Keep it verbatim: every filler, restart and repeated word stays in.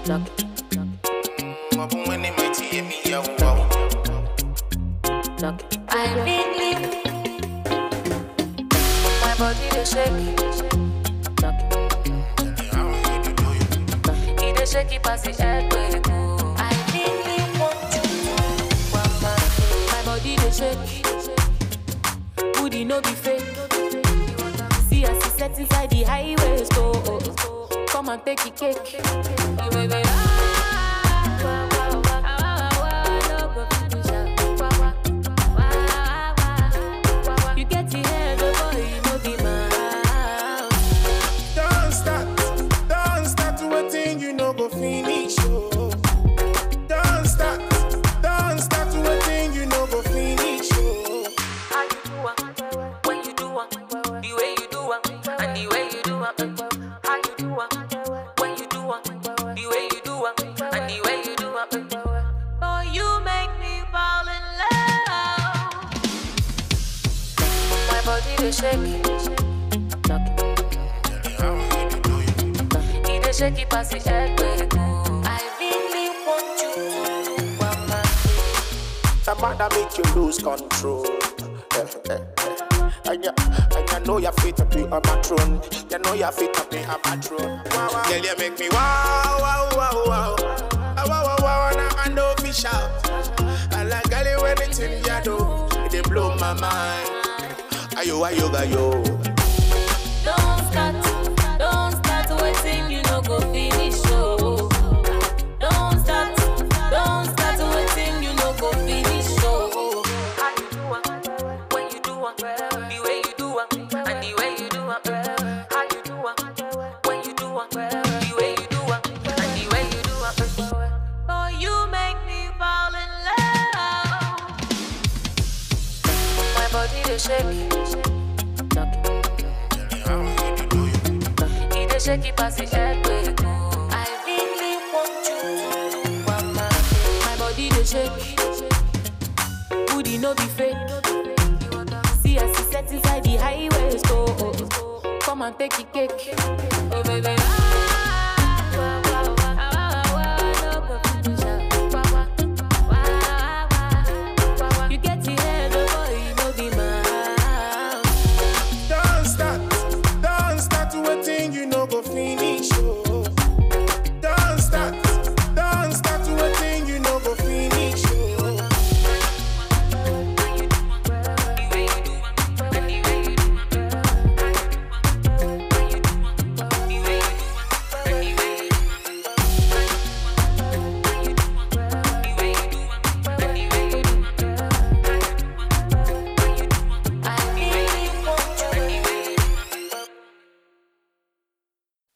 Knock it. Knock it. I need you. My body they shake. Knock it. It they shake it past the head where it go. I really want you. My body they shake. Booty no be fake. See as it set inside the highway store. Come and take the cake. You get the head, the boy, you know the man. Don't start, don't start waiting, you know go finish. Oh. Don't start, don't start waiting, you know go finish. Oh. How you do it, when you do it, the way you do it, and the way you do it. How you do it, when you do it, the way you do it, and the way you do it. Oh, you make me fall in love. My body they shake, knock it. It they shake it past the head where it go. I really want you to mama. That matter make you lose control. Eh, eh, eh. And you, and you know you're fit to be on my throne. You know you're fit to be on my throne. Wow, wow. Girl, you make me wow, wow, wow, wow. Wow, wow, wow, and I know fish out. I like girl, you anything you do, it blow my mind. Ayo, ayo, ayo. Don't start, don't start waiting, you know go finish, oh. Don't start, don't start waiting, you know go finish, oh. How you do it, when you do it, the way you do it, and the way you do it. How you do it, when you do it, the way you do it, and the way you do it. Oh, you make me fall in love. My body they shake. Knock it. It they shake it past the head where it go. I really want you to mama. My body they shake. Booty no be fake. See as it set inside the highway store. Come and take the cake. Oh baby.